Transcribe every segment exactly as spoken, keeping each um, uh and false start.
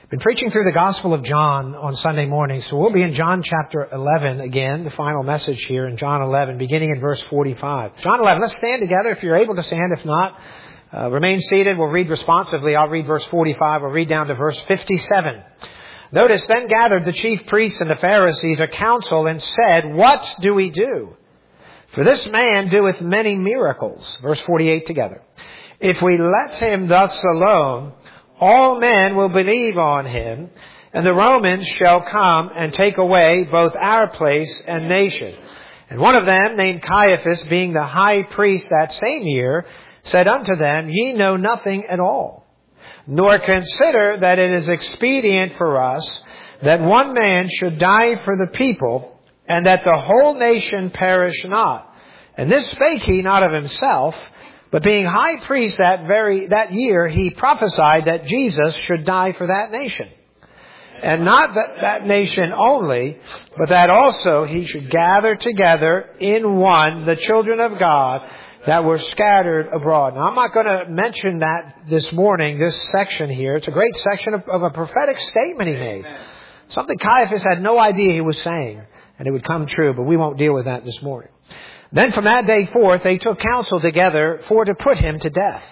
Been preaching through the Gospel of John on Sunday morning, so we'll be in John chapter eleven again, the final message here in John eleven, beginning in verse forty-five. John eleven, let's stand together if you're able to stand. If not, uh, remain seated. We'll read responsively. I'll read verse forty-five. We'll read down to verse fifty-seven. Notice, then gathered the chief priests and the Pharisees a council and said, "What do we do? For this man doeth many miracles." Verse forty-eight together. "If we let him thus alone, all men will believe on him, and the Romans shall come and take away both our place and nation." And one of them, named Caiaphas, being the high priest that same year, said unto them, "Ye know nothing at all, nor consider that it is expedient for us that one man should die for the people, and that the whole nation perish not. And this spake he not of himself, but being high priest that very that year, he prophesied that Jesus should die for that nation. And not that, that nation only, but that also he should gather together in one the children of God that were scattered abroad." Now, I'm not going to mention that this morning, this section here. It's a great section of, of a prophetic statement he made. Something Caiaphas had no idea he was saying, and it would come true, but we won't deal with that this morning. Then from that day forth they took counsel together for to put him to death.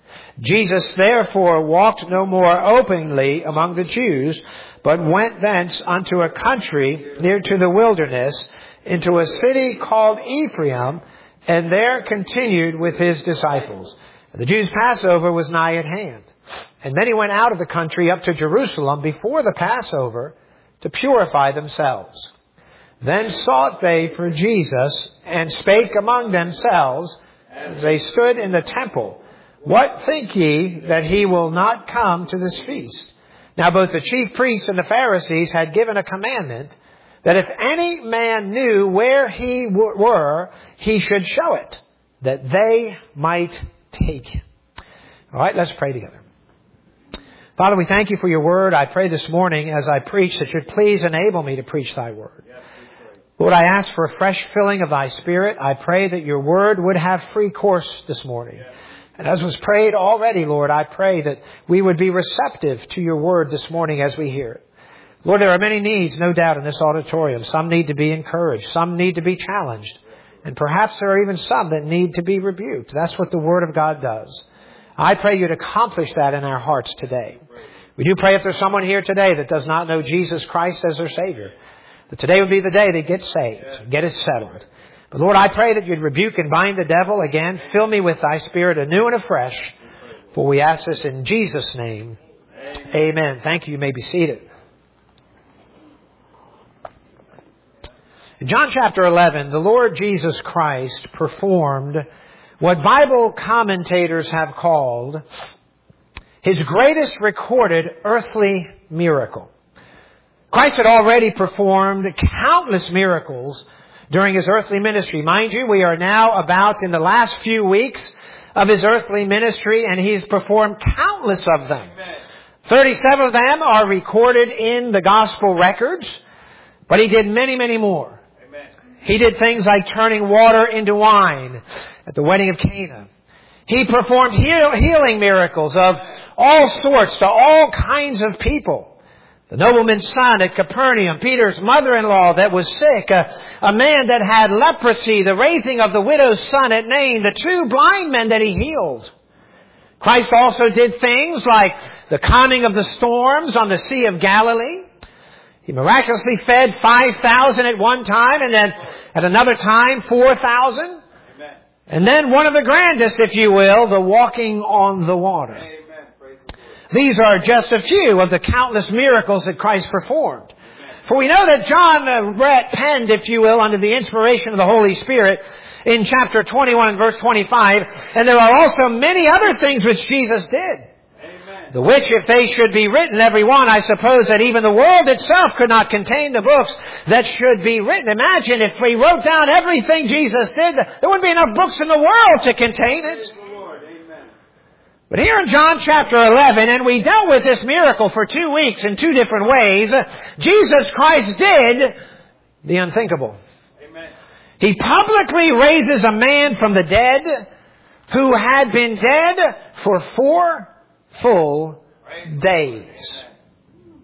Jesus therefore walked no more openly among the Jews, but went thence unto a country near to the wilderness, into a city called Ephraim, and there continued with his disciples. And the Jews' Passover was nigh at hand. And many went out of the country up to Jerusalem before the Passover to purify themselves. Then sought they for Jesus, and spake among themselves, as they stood in the temple, "What think ye that he will not come to this feast?" Now both the chief priests and the Pharisees had given a commandment, that if any man knew where he were, he should show it, that they might take him. All right, let's pray together. Father, we thank you for your word. I pray this morning as I preach that you'd please enable me to preach thy word. Lord, I ask for a fresh filling of thy Spirit. I pray that your word would have free course this morning. And as was prayed already, Lord, I pray that we would be receptive to your word this morning as we hear it. Lord, there are many needs, no doubt, in this auditorium. Some need to be encouraged. Some need to be challenged. And perhaps there are even some that need to be rebuked. That's what the word of God does. I pray you'd accomplish that in our hearts today. We do pray if there's someone here today that does not know Jesus Christ as their Savior, that today would be the day they get saved, get it settled. But Lord, I pray that you'd rebuke and bind the devil again. Fill me with thy Spirit anew and afresh. For we ask this in Jesus' name. Amen. Amen. Thank you. You may be seated. In John chapter eleven, the Lord Jesus Christ performed what Bible commentators have called his greatest recorded earthly miracle. Christ had already performed countless miracles during his earthly ministry. Mind you, we are now about in the last few weeks of his earthly ministry, and he's performed countless of them. Amen. thirty-seven of them are recorded in the gospel records, but he did many, many more. Amen. He did things like turning water into wine at the wedding of Cana. He performed heal, healing miracles of all sorts to all kinds of people. The nobleman's son at Capernaum, Peter's mother-in-law that was sick, a, a man that had leprosy, the raising of the widow's son at Nain, the two blind men that he healed. Christ also did things like the calming of the storms on the Sea of Galilee. He miraculously fed five thousand at one time, and then at another time four thousand. And then one of the grandest, if you will, the walking on the water. Amen. These are just a few of the countless miracles that Christ performed. For we know that John uh, penned, if you will, under the inspiration of the Holy Spirit in chapter twenty-one and verse twenty-five. And there are also many other things which Jesus did. Amen. The which, if they should be written, every one, I suppose that even the world itself could not contain the books that should be written. Imagine if we wrote down everything Jesus did, there wouldn't be enough books in the world to contain it. But here in John chapter eleven, and we dealt with this miracle for two weeks in two different ways, Jesus Christ did the unthinkable. Amen. He publicly raises a man from the dead who had been dead for four full days.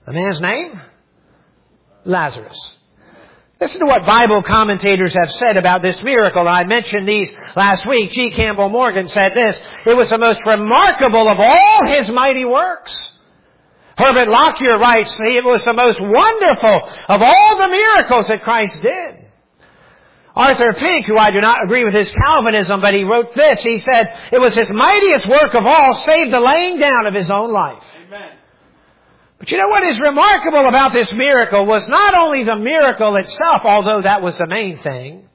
The man's name? Lazarus. Listen to what Bible commentators have said about this miracle. I mentioned these last week. G. Campbell Morgan said this: it was the most remarkable of all His mighty works. Herbert Lockyer writes, it was the most wonderful of all the miracles that Christ did. Arthur Pink, who I do not agree with his Calvinism, but he wrote this. He said, it was His mightiest work of all, save the laying down of His own life. Amen. But you know what is remarkable about this miracle was not only the miracle itself, although that was the main thing,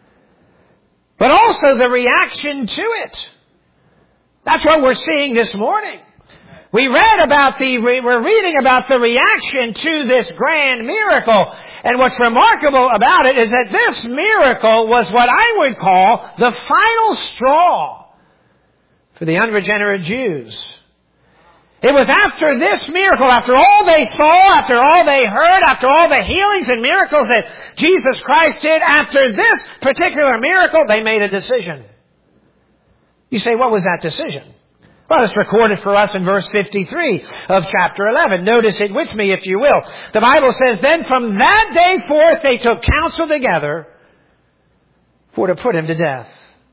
but also the reaction to it. That's what we're seeing this morning. We read about the, we're reading about the reaction to this grand miracle. And what's remarkable about it is that this miracle was what I would call the final straw for the unregenerate Jews. It was after this miracle, after all they saw, after all they heard, after all the healings and miracles that Jesus Christ did, after this particular miracle, they made a decision. You say, what was that decision? Well, it's recorded for us in verse fifty-three of chapter eleven. Notice it with me, if you will. The Bible says, then from that day forth they took counsel together for to put Him to death.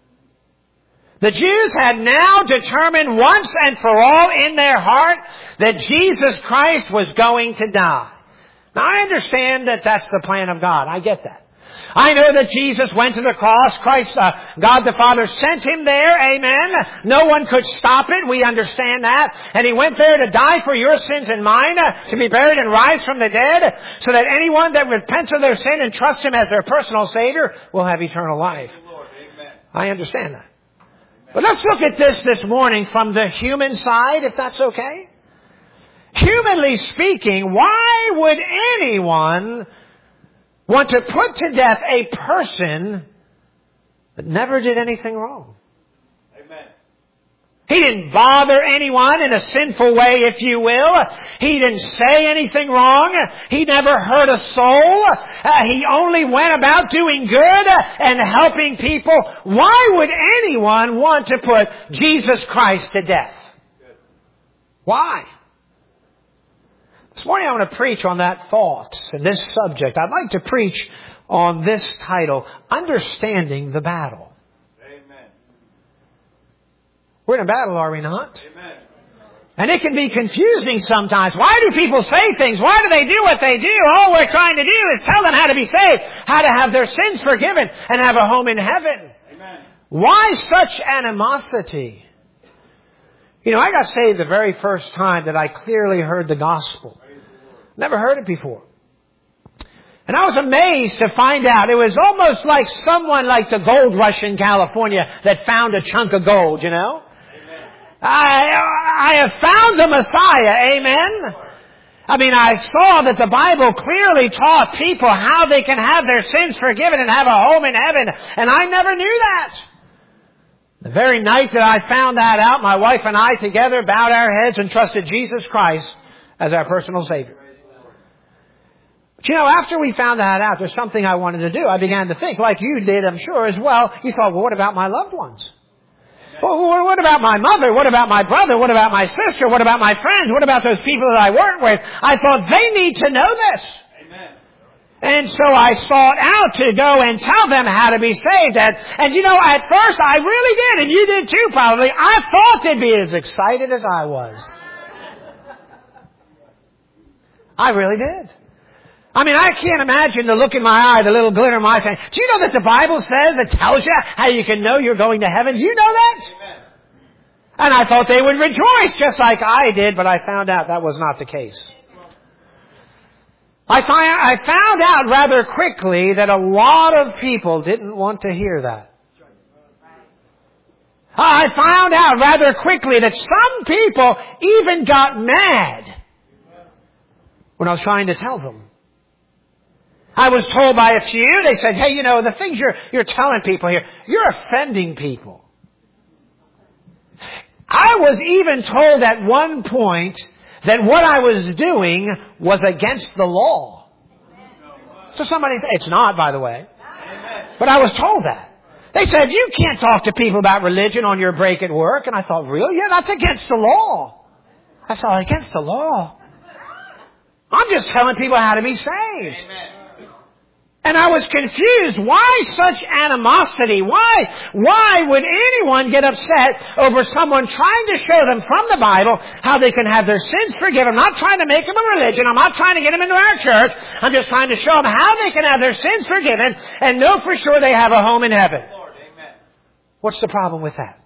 The Jews had now determined once and for all in their heart that Jesus Christ was going to die. Now, I understand that that's the plan of God. I get that. I know that Jesus went to the cross. Christ, uh, God the Father sent Him there. Amen. No one could stop it. We understand that. And He went there to die for your sins and mine, uh, to be buried and rise from the dead, so that anyone that repents of their sin and trusts Him as their personal Savior will have eternal life. I understand that. But let's look at this this morning from the human side, if that's okay. Humanly speaking, why would anyone want to put to death a person that never did anything wrong? Amen. He didn't bother anyone in a sinful way, if you will. He didn't say anything wrong. He never hurt a soul. Uh, he only went about doing good and helping people. Why would anyone want to put Jesus Christ to death? Why? This morning I want to preach on that thought and this subject. I'd like to preach on this title, Understanding the Battle. Amen. We're in a battle, are we not? Amen. And it can be confusing sometimes. Why do people say things? Why do they do what they do? All we're trying to do is tell them how to be saved, how to have their sins forgiven, and have a home in heaven. Amen. Why such animosity? You know, I got saved the very first time that I clearly heard the gospel. Never heard it before. And I was amazed to find out it was almost like someone like the gold rush in California that found a chunk of gold, you know. I, I have found the Messiah, amen. I mean, I saw that the Bible clearly taught people how they can have their sins forgiven and have a home in heaven. And I never knew that. The very night that I found that out, my wife and I together bowed our heads and trusted Jesus Christ as our personal Savior. But you know, after we found that out, there's something I wanted to do. I began to think, like you did, I'm sure, as well. You thought, well, what about my loved ones? Well, what about my mother? What about my brother? What about my sister? What about my friends? What about those people that I work with? I thought they need to know this. Amen. And so I sought out to go and tell them how to be saved. And, and you know, at first I really did, and you did too probably. I thought they'd be as excited as I was. I really did. I mean, I can't imagine the look in my eye, the little glitter in my eye saying, do you know that the Bible says, it tells you how you can know you're going to heaven? Do you know that? Amen. And I thought they would rejoice just like I did, but I found out that was not the case. I, find, I found out rather quickly that a lot of people didn't want to hear that. I found out rather quickly that some people even got mad when I was trying to tell them. I was told by a few, they said, hey, you know, the things you're, you're telling people here, you're offending people. I was even told at one point that what I was doing was against the law. So somebody said, it's not, by the way. But I was told that. They said, you can't talk to people about religion on your break at work. And I thought, really? Yeah, that's against the law. I thought, against the law? I'm just telling people how to be saved. Amen. And I was confused. Why such animosity? Why, why would anyone get upset over someone trying to show them from the Bible how they can have their sins forgiven? I'm not trying to make them a religion. I'm not trying to get them into our church. I'm just trying to show them how they can have their sins forgiven and know for sure they have a home in heaven. Lord, amen. What's the problem with that?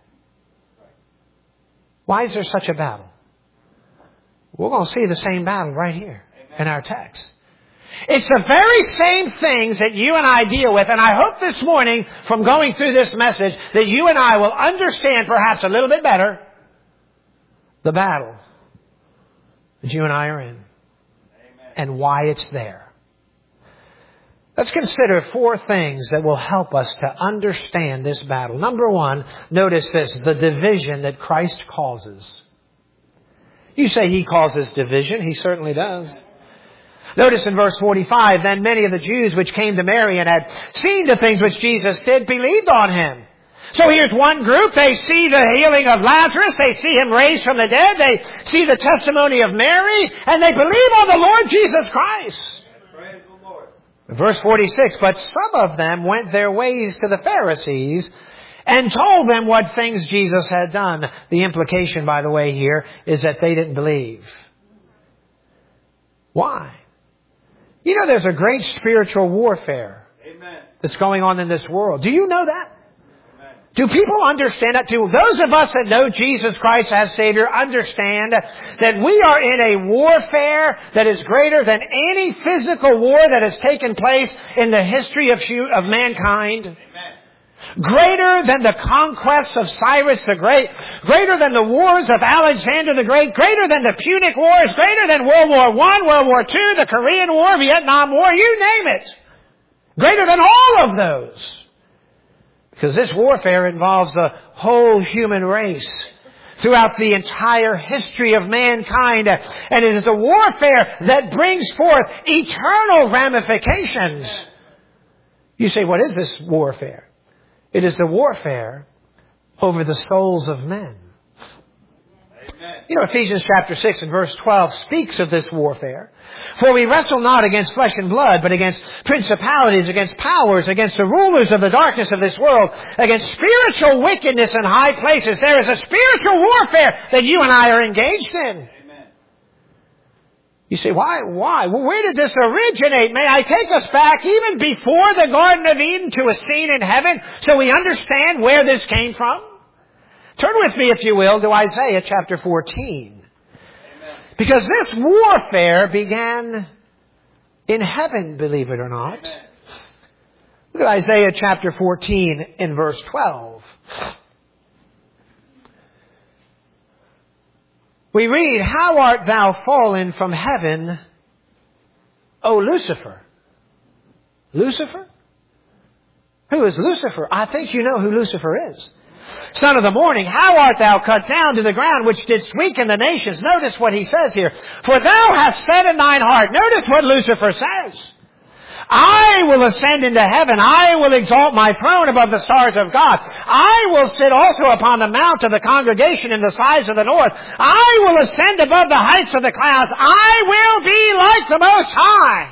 Why is there such a battle? We're going to see the same battle right here in our text. It's the very same things that you and I deal with, and I hope this morning from going through this message that you and I will understand perhaps a little bit better the battle that you and I are in. Amen. And why it's there. Let's consider four things that will help us to understand this battle. Number one, notice this, the division that Christ causes. You say He causes division. He certainly does. Notice in verse forty-five, then many of the Jews which came to Mary and had seen the things which Jesus did believed on Him. So here's one group. They see the healing of Lazarus. They see Him raised from the dead. They see the testimony of Mary. And they believe on the Lord Jesus Christ. Praise the Lord. Verse forty-six, but some of them went their ways to the Pharisees and told them what things Jesus had done. The implication, by the way, here is that they didn't believe. Why? You know, there's a great spiritual warfare Amen. that's going on in this world. Do you know that? Amen. Do people understand that? Do those of us that know Jesus Christ as Savior understand that we are in a warfare that is greater than any physical war that has taken place in the history of, of mankind? Amen. Greater than the conquests of Cyrus the Great, greater than the wars of Alexander the Great, greater than the Punic Wars, greater than World War One, World War Two, the Korean War, Vietnam War, you name it. Greater than all of those. Because this warfare involves the whole human race throughout the entire history of mankind. And it is a warfare that brings forth eternal ramifications. You say, what is this warfare? It is the warfare over the souls of men. Amen. You know, Ephesians chapter six and verse twelve speaks of this warfare. For we wrestle not against flesh and blood, but against principalities, against powers, against the rulers of the darkness of this world, against spiritual wickedness in high places. There is a spiritual warfare that you and I are engaged in. You say, why? Why? Well, where did this originate? May I take us back even before the Garden of Eden to a scene in heaven so we understand where this came from? Turn with me, if you will, to Isaiah chapter fourteen. Amen. Because this warfare began in heaven, believe it or not. Amen. Look at Isaiah chapter fourteen in verse twelve. We read, how art thou fallen from heaven, O Lucifer? Lucifer? Who is Lucifer? I think you know who Lucifer is. Son of the morning, how art thou cut down to the ground, which didst weaken the nations? Notice what he says here. For thou hast said in thine heart. Notice what Lucifer says. I will ascend into heaven. I will exalt my throne above the stars of God. I will sit also upon the mount of the congregation in the sides of the north. I will ascend above the heights of the clouds. I will be like the Most High.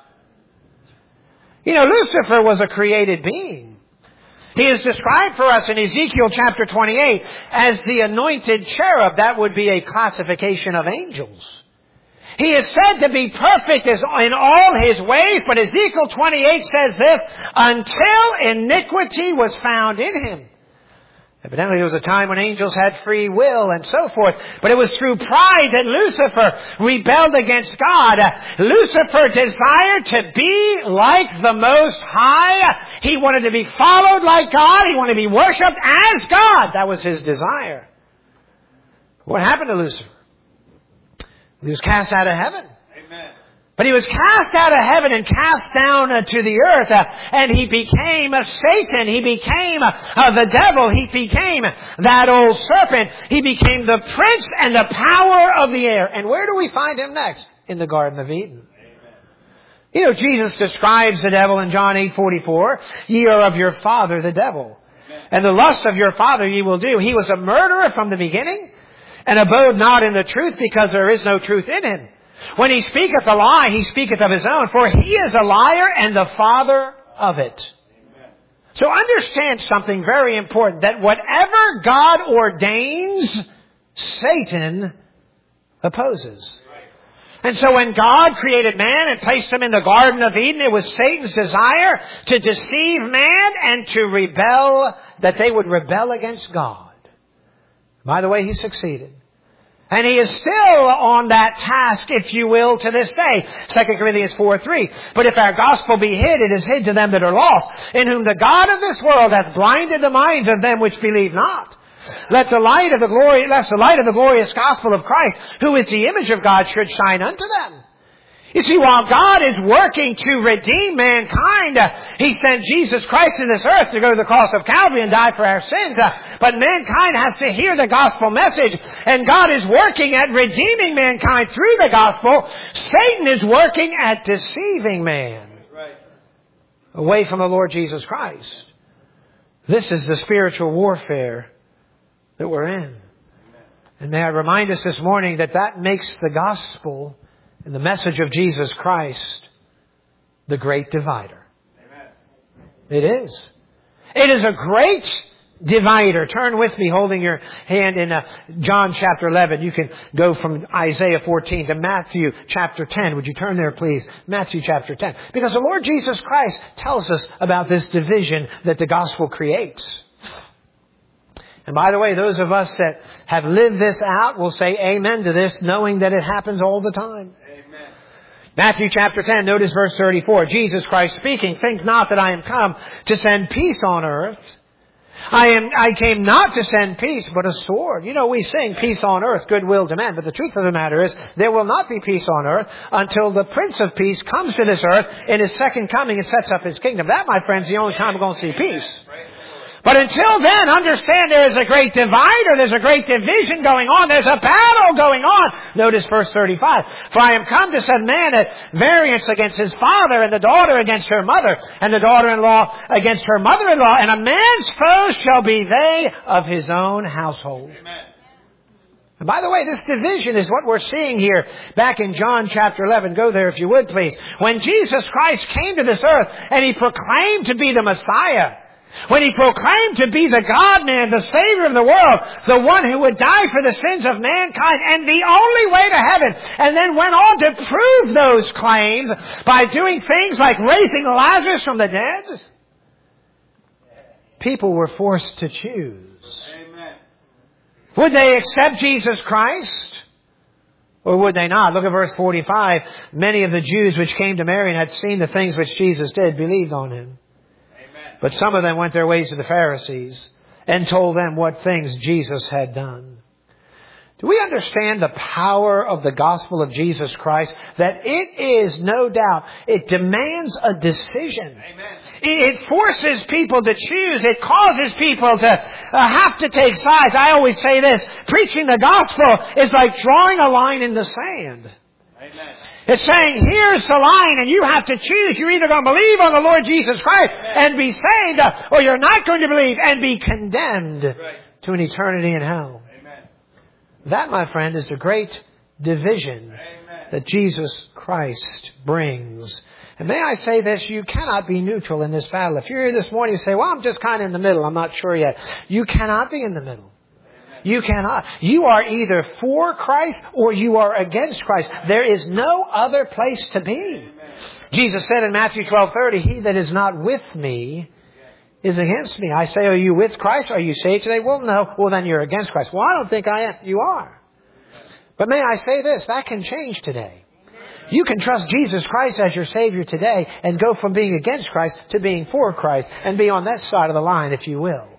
You know, Lucifer was a created being. He is described for us in Ezekiel chapter twenty-eight as the anointed cherub. That would be a classification of angels. He is said to be perfect in all his ways, but Ezekiel twenty-eight says this, until iniquity was found in him. Evidently there was a time when angels had free will and so forth, but it was through pride that Lucifer rebelled against God. Lucifer desired to be like the Most High. He wanted to be followed like God. He wanted to be worshipped as God. That was his desire. What happened to Lucifer? He was cast out of heaven. Amen. But he was cast out of heaven and cast down uh, to the earth. Uh, and he became a Satan. He became uh, the devil. He became that old serpent. He became the prince and the power of the air. And where do we find him next? In the Garden of Eden. Amen. You know, Jesus describes the devil in John eight forty-four. Ye are of your father, the devil. Amen. And the lusts of your father ye will do. He was a murderer from the beginning, and abode not in the truth, because there is no truth in him. When he speaketh a lie, he speaketh of his own, for he is a liar and the father of it. Amen. So understand something very important, that whatever God ordains, Satan opposes. And so when God created man and placed him in the Garden of Eden, it was Satan's desire to deceive man and to rebel, that they would rebel against God. By the way, he succeeded. And he is still on that task, if you will, to this day. Second Corinthians four three. But if our gospel be hid, it is hid to them that are lost, in whom the God of this world hath blinded the minds of them which believe not. Let the light of the glory, lest the light of the glorious gospel of Christ, who is the image of God, should shine unto them. You see, while God is working to redeem mankind, uh, He sent Jesus Christ to this earth to go to the cross of Calvary and die for our sins. Uh, but mankind has to hear the gospel message, and God is working at redeeming mankind through the gospel. Satan is working at deceiving man Right. away from the Lord Jesus Christ. This is the spiritual warfare that we're in. And may I remind us this morning that that makes the gospel and the message of Jesus Christ the great divider. Amen. It is. It is a great divider. Turn with me, holding your hand in uh, John chapter eleven. You can go from Isaiah fourteen to Matthew chapter ten. Would you turn there, please? Matthew chapter ten. Because the Lord Jesus Christ tells us about this division that the gospel creates. And by the way, those of us that have lived this out will say amen to this, knowing that it happens all the time. Amen. Matthew chapter ten, notice verse thirty-four. Jesus Christ speaking, think not that I am come to send peace on earth. I am, I came not to send peace, but a sword. You know, we sing peace on earth, goodwill to men. But the truth of the matter is, there will not be peace on earth until the Prince of Peace comes to this earth in His second coming and sets up His kingdom. That, my friends, is the only time we're going to see peace. But until then, understand there is a great divider, there's a great division going on, there's a battle going on. Notice verse thirty-five. For I am come to set man at variance against his father, and the daughter against her mother, and the daughter-in-law against her mother-in-law, and a man's foes shall be they of his own household. Amen. And by the way, this division is what we're seeing here back in John chapter eleven. Go there if you would, please. When Jesus Christ came to this earth and He proclaimed to be the Messiah, when He proclaimed to be the God-man, the Savior of the world, the one who would die for the sins of mankind, and the only way to heaven, and then went on to prove those claims by doing things like raising Lazarus from the dead, people were forced to choose. Amen. Would they accept Jesus Christ? Or would they not? Look at verse forty-five. Many of the Jews which came to Mary and had seen the things which Jesus did believed on Him. But some of them went their ways to the Pharisees and told them what things Jesus had done. Do we understand the power of the gospel of Jesus Christ? That it is, no doubt, it demands a decision. Amen. It forces people to choose. It causes people to uh, have to take sides. I always say this, preaching the gospel is like drawing a line in the sand. Amen. It's saying, here's the line, and you have to choose. You're either going to believe on the Lord Jesus Christ and be saved, or you're not going to believe and be condemned Right. to an eternity in hell. Amen. That, my friend, is the great division Amen. that Jesus Christ brings. And may I say this, you cannot be neutral in this battle. If you're here this morning and say, well, I'm just kind of in the middle, I'm not sure yet. You cannot be in the middle. You cannot. You are either for Christ or you are against Christ. There is no other place to be. Jesus said in Matthew twelve thirty, he that is not with me is against me. I say, are you with Christ? Are you saved today? Well, no. Well, then you're against Christ. Well, I don't think I am. You are. But may I say this, that can change today. You can trust Jesus Christ as your Savior today and go from being against Christ to being for Christ and be on that side of the line, if you will.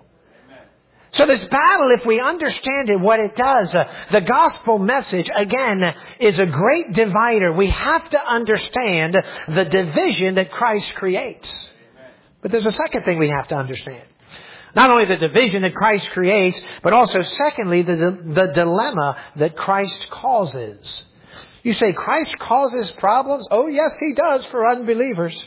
So this battle, if we understand it, what it does, uh, the gospel message, again, is a great divider. We have to understand the division that Christ creates. But there's a second thing we have to understand. Not only the division that Christ creates, but also, secondly, the, the dilemma that Christ causes. You say, Christ causes problems? Oh, yes, He does for unbelievers.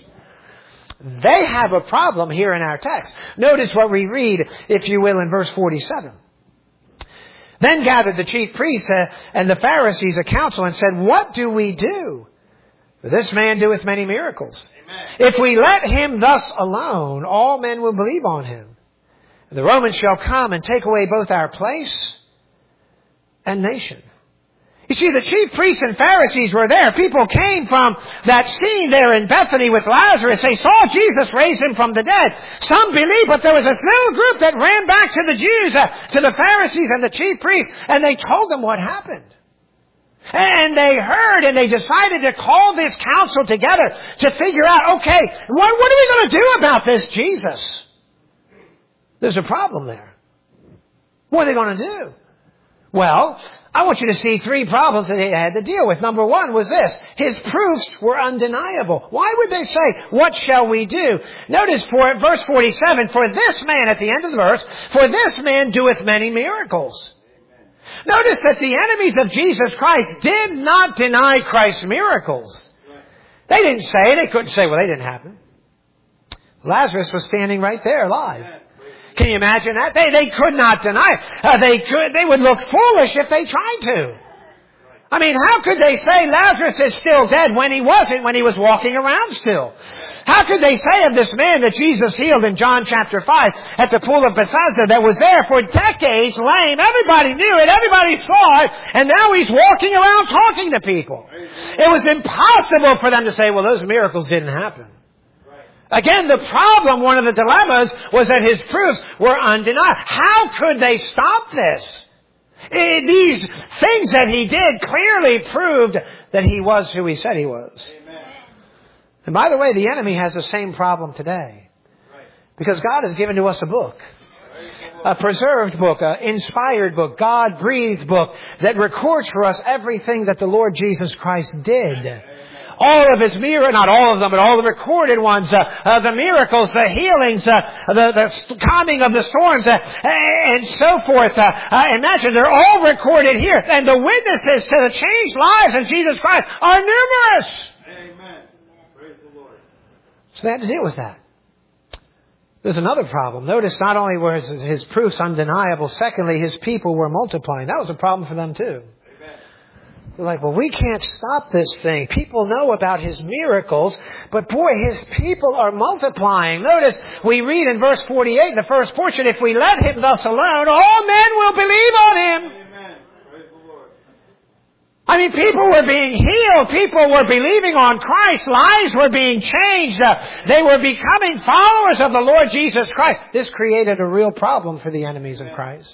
They have a problem here in our text. Notice what we read, if you will, in verse forty-seven. Then gathered the chief priests uh, and the Pharisees a council and said, "What do we do? For this man doeth many miracles. Amen. If we let him thus alone, all men will believe on him. And the Romans shall come and take away both our place and nation." You see, the chief priests and Pharisees were there. People came from that scene there in Bethany with Lazarus. They saw Jesus raise him from the dead. Some believed, but there was this little group that ran back to the Jews, uh, to the Pharisees and the chief priests, and they told them what happened. And they heard and they decided to call this council together to figure out, okay, what, what are we going to do about this Jesus? There's a problem there. What are they going to do? Well, I want you to see three problems that they had to deal with. Number one was this. His proofs were undeniable. Why would they say, "What shall we do?" Notice for verse forty-seven, "For this man," at the end of the verse, "for this man doeth many miracles." Notice that the enemies of Jesus Christ did not deny Christ's miracles. They didn't say, they couldn't say, well, they didn't happen. Lazarus was standing right there alive. Can you imagine that? They, they could not deny it. Uh, they could, they would look foolish if they tried to. I mean, how could they say Lazarus is still dead when he wasn't, when he was walking around still? How could they say of this man that Jesus healed in John chapter five at the pool of Bethesda that was there for decades lame? Everybody knew it. Everybody saw it. And now he's walking around talking to people. It was impossible for them to say, well, those miracles didn't happen. Again, the problem, one of the dilemmas, was that his proofs were undeniable. How could they stop this? These things that he did clearly proved that he was who he said he was. Amen. And by the way, the enemy has the same problem today. Because God has given to us a book. A preserved book, an inspired book, God-breathed book that records for us everything that the Lord Jesus Christ did. All of his miracles, not all of them, but all the recorded ones, uh, uh, the miracles, the healings, uh, the, the calming of the storms, uh, and so forth. Uh, uh, imagine, they're all recorded here. And the witnesses to the changed lives of Jesus Christ are numerous. Amen. Praise the Lord. So they had to deal with that. There's another problem. Notice not only were his, his proofs undeniable, secondly, his people were multiplying. That was a problem for them too. They're like, well, we can't stop this thing. People know about his miracles, but boy, his people are multiplying. Notice we read in verse forty-eight, in the first portion, "If we let him thus alone, all men will believe on him." Amen. Praise the Lord. I mean, people were being healed. People were believing on Christ. Lives were being changed. Uh, they were becoming followers of the Lord Jesus Christ. This created a real problem for the enemies of Christ.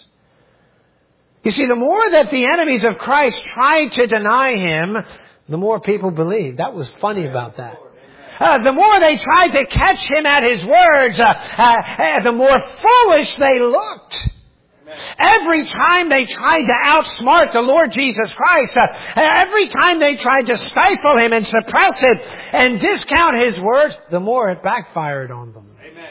You see, the more that the enemies of Christ tried to deny him, the more people believed. That was funny about that. Uh, the more they tried to catch him at his words, uh, uh, the more foolish they looked. Every time they tried to outsmart the Lord Jesus Christ, uh, every time they tried to stifle him and suppress it and discount his words, the more it backfired on them. Amen.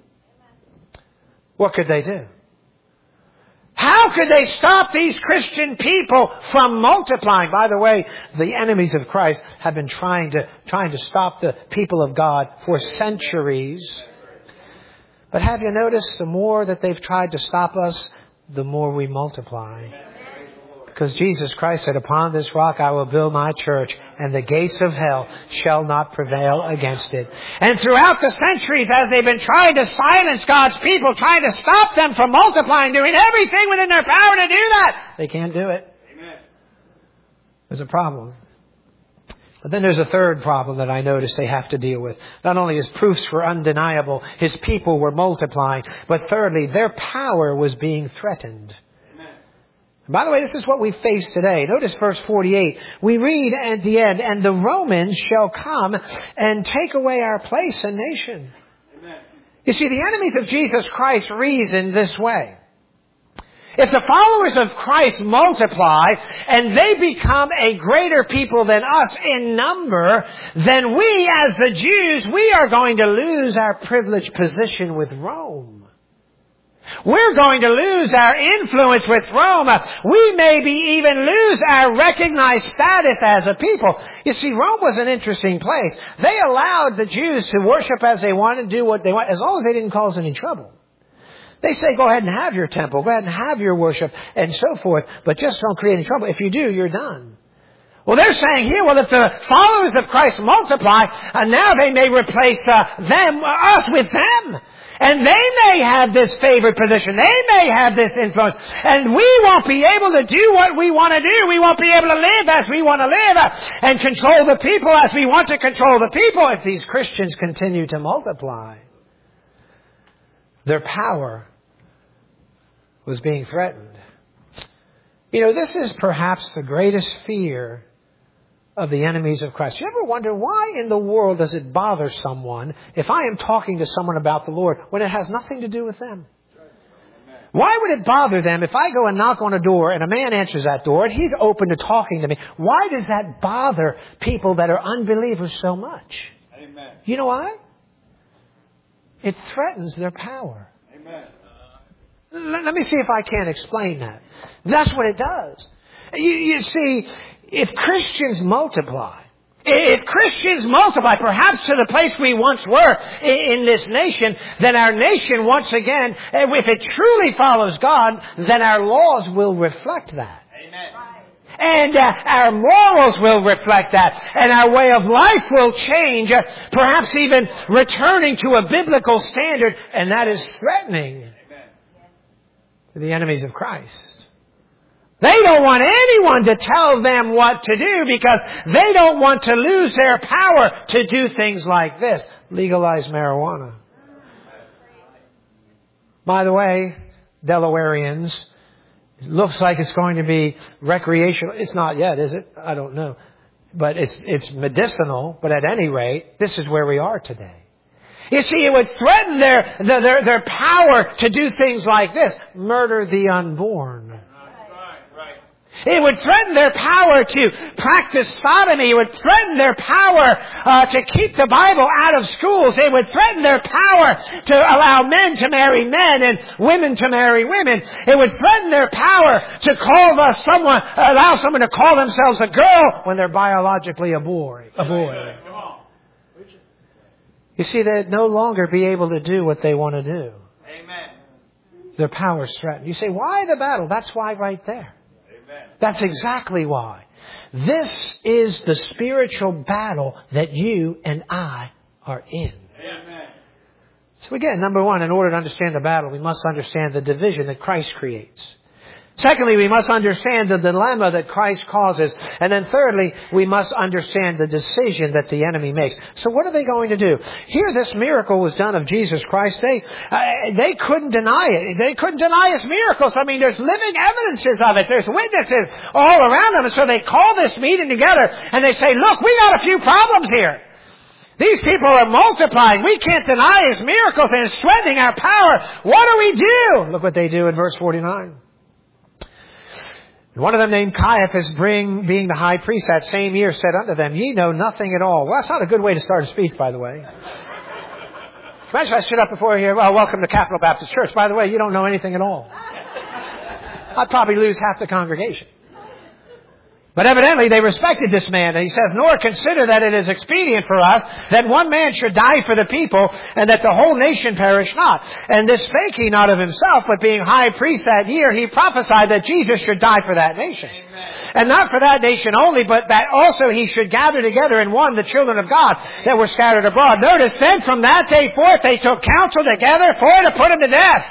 What could they do? How could they stop these Christian people from multiplying? By the way, the enemies of Christ have been trying to trying to stop the people of God for centuries. But have you noticed, the more that they've tried to stop us, the more we multiply. Because Jesus Christ said, "Upon this rock I will build my church, and the gates of hell shall not prevail against it." And throughout the centuries, as they've been trying to silence God's people, trying to stop them from multiplying, doing everything within their power to do that, they can't do it. Amen. There's a problem. But then there's a third problem that I noticed they have to deal with. Not only his proofs were undeniable, his people were multiplying, but thirdly, their power was being threatened. And by the way, this is what we face today. Notice verse forty-eight. We read at the end, "And the Romans shall come and take away our place and nation." Amen. You see, the enemies of Jesus Christ reason this way. If the followers of Christ multiply and they become a greater people than us in number, then we as the Jews, we are going to lose our privileged position with Rome. We're going to lose our influence with Rome. We maybe even lose our recognized status as a people. You see, Rome was an interesting place. They allowed the Jews to worship as they wanted, do what they want, as long as they didn't cause any trouble. They say, go ahead and have your temple, go ahead and have your worship, and so forth, but just don't create any trouble. If you do, you're done. Well, they're saying here, well, if the followers of Christ multiply, uh, now they may replace uh, them, uh, us with them. And they may have this favored position. They may have this influence. And we won't be able to do what we want to do. We won't be able to live as we want to live uh, and control the people as we want to control the people if these Christians continue to multiply. Their power was being threatened. You know, this is perhaps the greatest fear of the enemies of Christ. You ever wonder why in the world does it bother someone if I am talking to someone about the Lord when it has nothing to do with them? Why would it bother them if I go and knock on a door and a man answers that door and he's open to talking to me? Why does that bother people that are unbelievers so much? Amen. You know why? It threatens their power. Amen. Let, let me see if I can explain that. That's what it does. You, you see, if Christians multiply, if Christians multiply, perhaps to the place we once were in, in this nation, then our nation once again, if it truly follows God, then our laws will reflect that. Amen. And uh, our morals will reflect that. And our way of life will change, uh, perhaps even returning to a biblical standard. And that is threatening Amen. To the enemies of Christ. They don't want anyone to tell them what to do because they don't want to lose their power to do things like this. Legalize marijuana. By the way, Delawareans, it looks like it's going to be recreational. It's not yet, is it? I don't know. But it's, it's medicinal. But at any rate, this is where we are today. You see, it would threaten their, their, their power to do things like this. Murder the unborn. It would threaten their power to practice sodomy. It would threaten their power uh, to keep the Bible out of schools. It would threaten their power to allow men to marry men and women to marry women. It would threaten their power to call the someone, allow someone to call themselves a girl when they're biologically a boy. A boy. You see, they'd no longer be able to do what they want to do. Amen. Their power is threatened. You say, why the battle? That's why right there. That's exactly why. This is the spiritual battle that you and I are in. Amen. So again, number one, in order to understand the battle, we must understand the division that Christ creates. Secondly, we must understand the dilemma that Christ causes. And then thirdly, we must understand the decision that the enemy makes. So what are they going to do? Here, this miracle was done of Jesus Christ. They, uh, they couldn't deny it. They couldn't deny His miracles. I mean, there's living evidences of it. There's witnesses all around them. And so they call this meeting together and they say, look, we got a few problems here. These people are multiplying. We can't deny His miracles and it's threatening our power. What do we do? Look what they do in verse forty-nine. One of them named Caiaphas, being the high priest that same year, said unto them, ye know nothing at all. Well, that's not a good way to start a speech, by the way. Imagine I stood up before here, well, welcome to Capital Baptist Church. By the way, you don't know anything at all. I'd probably lose half the congregation. But evidently they respected this man. And he says, nor consider that it is expedient for us that one man should die for the people and that the whole nation perish not. And this spake he not of himself, but being high priest that year, he prophesied that Jesus should die for that nation. Amen. And not for that nation only, but that also he should gather together in one the children of God that were scattered abroad. Notice then from that day forth they took counsel together for to put him to death.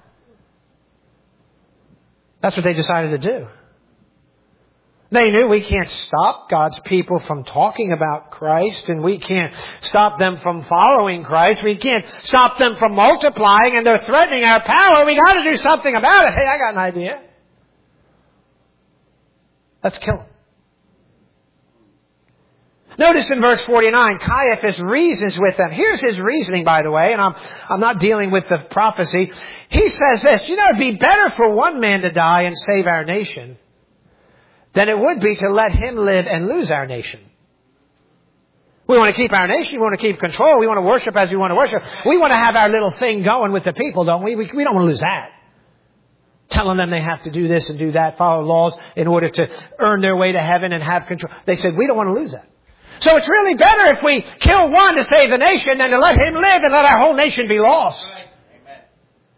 That's what they decided to do. They knew we can't stop God's people from talking about Christ, and we can't stop them from following Christ. We can't stop them from multiplying, and they're threatening our power. We got to do something about it. Hey, I got an idea. Let's kill them. Notice in verse forty-nine, Caiaphas reasons with them. Here's his reasoning, by the way, and I'm, I'm not dealing with the prophecy. He says this, you know, it'd be better for one man to die and save our nation than it would be to let him live and lose our nation. We want to keep our nation. We want to keep control. We want to worship as we want to worship. We want to have our little thing going with the people, don't we? We, we don't want to lose that. Telling them they have to do this and do that, follow laws in order to earn their way to heaven and have control. They said, we don't want to lose that. So it's really better if we kill one to save the nation than to let him live and let our whole nation be lost.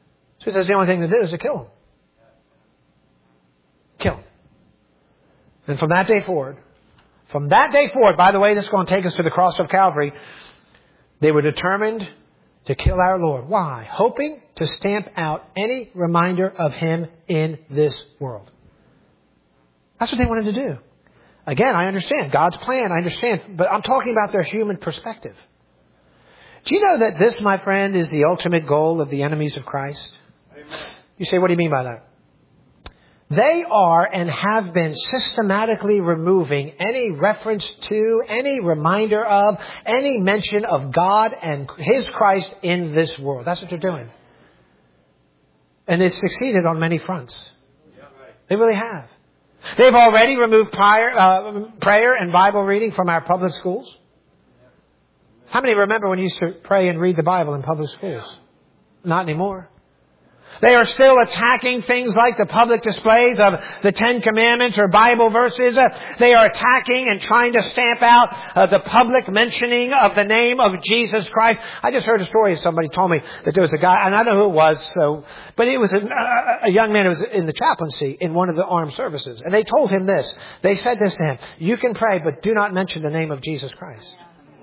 So he says the only thing to do is to kill him. Kill him. And from that day forward, from that day forward, by the way, this is going to take us to the cross of Calvary, they were determined to kill our Lord. Why? Hoping to stamp out any reminder of Him in this world. That's what they wanted to do. Again, I understand God's plan. I understand. But I'm talking about their human perspective. Do you know that this, my friend, is the ultimate goal of the enemies of Christ? Amen. You say, what do you mean by that? They are and have been systematically removing any reference to, any reminder of, any mention of God and His Christ in this world. That's what they're doing. And they've succeeded on many fronts. They really have. They've already removed prior, uh, prayer and Bible reading from our public schools. How many remember when you used to pray and read the Bible in public schools? Not anymore. They are still attacking things like the public displays of the Ten Commandments or Bible verses. Uh, they are attacking and trying to stamp out uh, the public mentioning of the name of Jesus Christ. I just heard a story. Somebody told me that there was a guy, and I know who it was, so, but it was a, a young man who was in the chaplaincy in one of the armed services. And they told him this. They said this to him: you can pray, but do not mention the name of Jesus Christ.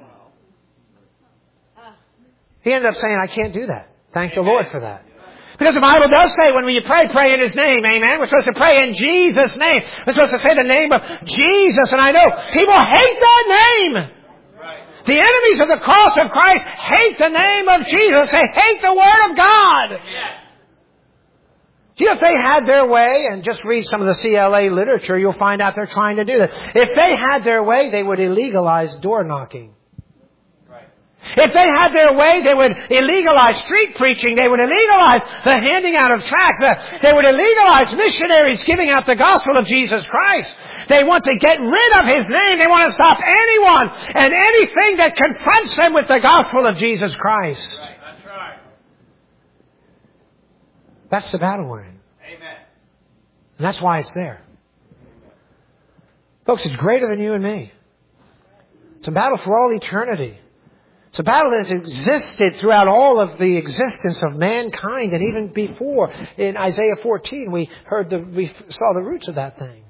He ended up saying, I can't do that. Thank the Lord for that. Because the Bible does say when you pray, pray in His name. Amen. We're supposed to pray in Jesus' name. We're supposed to say the name of Jesus. And I know people hate that name. Right. The enemies of the cross of Christ hate the name of Jesus. They hate the Word of God. Yeah. You know, if they had their way, and just read some of the C L A literature, you'll find out they're trying to do that. If they had their way, they would illegalize door knocking. If they had their way, they would illegalize street preaching. They would illegalize the handing out of tracts. They would illegalize missionaries giving out the gospel of Jesus Christ. They want to get rid of His name. They want to stop anyone and anything that confronts them with the gospel of Jesus Christ. Right. That's right. That's the battle we're in. Amen. And that's why it's there. Amen. Folks, it's greater than you and me. It's a battle for all eternity. It's a battle that has existed throughout all of the existence of mankind, and even before. In Isaiah fourteen, we heard the, we saw the roots of that thing.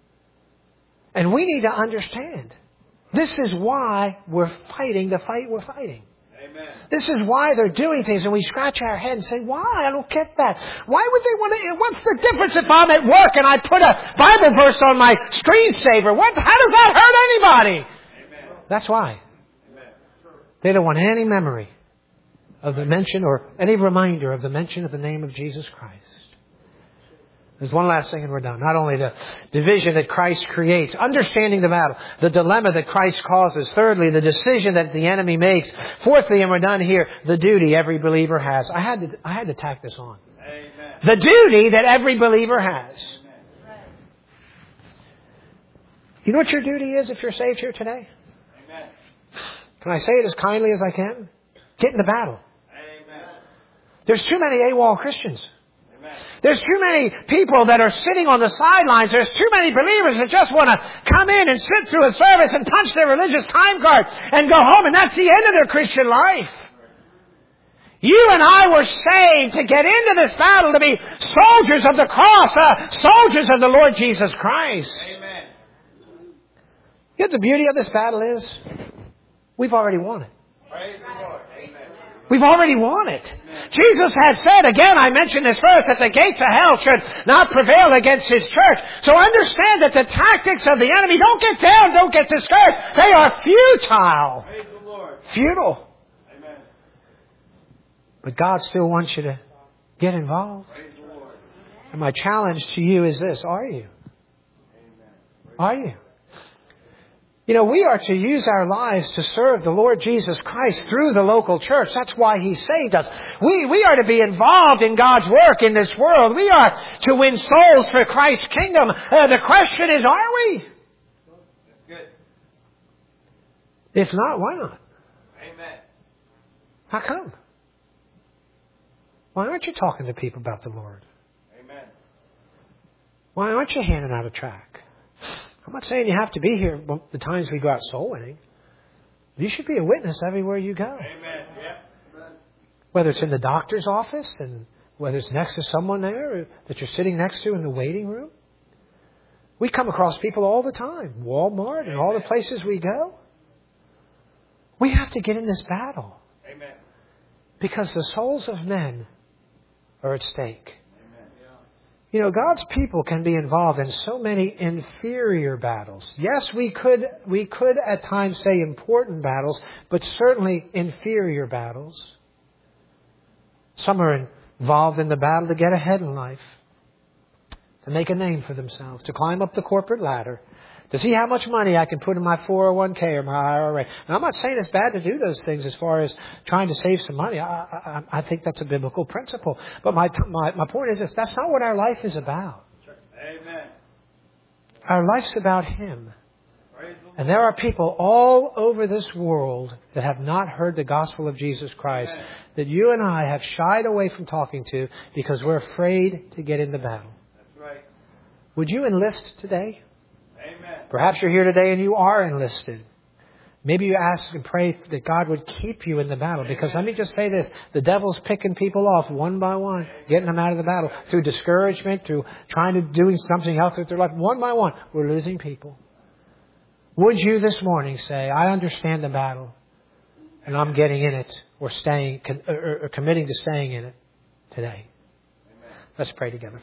And we need to understand. This is why we're fighting the fight we're fighting. Amen. This is why they're doing things, and we scratch our head and say, why? I don't get that. Why would they want to, what's the difference if I'm at work and I put a Bible verse on my screensaver? What, how does that hurt anybody? Amen. That's why. They don't want any memory of the mention or any reminder of the mention of the name of Jesus Christ. There's one last thing and we're done. Not only the division that Christ creates, understanding the battle, the dilemma that Christ causes. Thirdly, the decision that the enemy makes. Fourthly, and we're done here, the duty every believer has. I had to, I had to tack this on. Amen. The duty that every believer has. Amen. You know what your duty is if you're saved here today? Amen. Can I say it as kindly as I can? Get in the battle. Amen. There's too many AWOL Christians. Amen. There's too many people that are sitting on the sidelines. There's too many believers that just want to come in and sit through a service and punch their religious time card and go home, and that's the end of their Christian life. You and I were saved to get into this battle, to be soldiers of the cross, uh, soldiers of the Lord Jesus Christ. Amen. You know what the beauty of this battle is? We've already won it. Praise the Lord. Amen. We've already won it. Amen. Jesus had said, again, I mentioned this verse, that the gates of hell should not prevail against His church. So understand that the tactics of the enemy, don't get down, don't get discouraged. They are futile. Praise the Lord. Futile. Amen. But God still wants you to get involved. Praise the Lord. And my challenge to you is this: are you? Amen. Are you? You know, we are to use our lives to serve the Lord Jesus Christ through the local church. That's why He saved us. We, we are to be involved in God's work in this world. We are to win souls for Christ's kingdom. Uh, the question is, are we? That's good. If not, why not? Amen. How come? Why aren't you talking to people about the Lord? Amen. Why aren't you handing out a tract? I'm not saying you have to be here the times we go out soul winning. You should be a witness everywhere you go. Amen. Yeah. Whether it's in the doctor's office and whether it's next to someone there that you're sitting next to in the waiting room. We come across people all the time, Walmart and all the places we go. We have to get in this battle. Amen. Because the souls of men are at stake. Amen. Yeah. You know, God's people can be involved in so many inferior battles. Yes, we could we could at times say important battles, but certainly inferior battles. Some are involved in the battle to get ahead in life, to make a name for themselves, to climb up the corporate ladder, to see how much money I can put in my four oh one k or my I R A. And I'm not saying it's bad to do those things as far as trying to save some money. I, I, I think that's a biblical principle. But my, my, my point is this, that's not what our life is about. Amen. Our life's about Him. And there are people all over this world that have not heard the gospel of Jesus Christ, Amen. that you and I have shied away from talking to because we're afraid to get in the battle. That's right. Would you enlist today? Amen. Perhaps you're here today and you are enlisted. Maybe you ask and pray that God would keep you in the battle. Because let me just say this, the devil's picking people off one by one, getting them out of the battle. Through discouragement, through trying to doing something else with their life. One by one, we're losing people. Would you this morning say, I understand the battle and I'm getting in it or staying or committing to staying in it today? Let's pray together.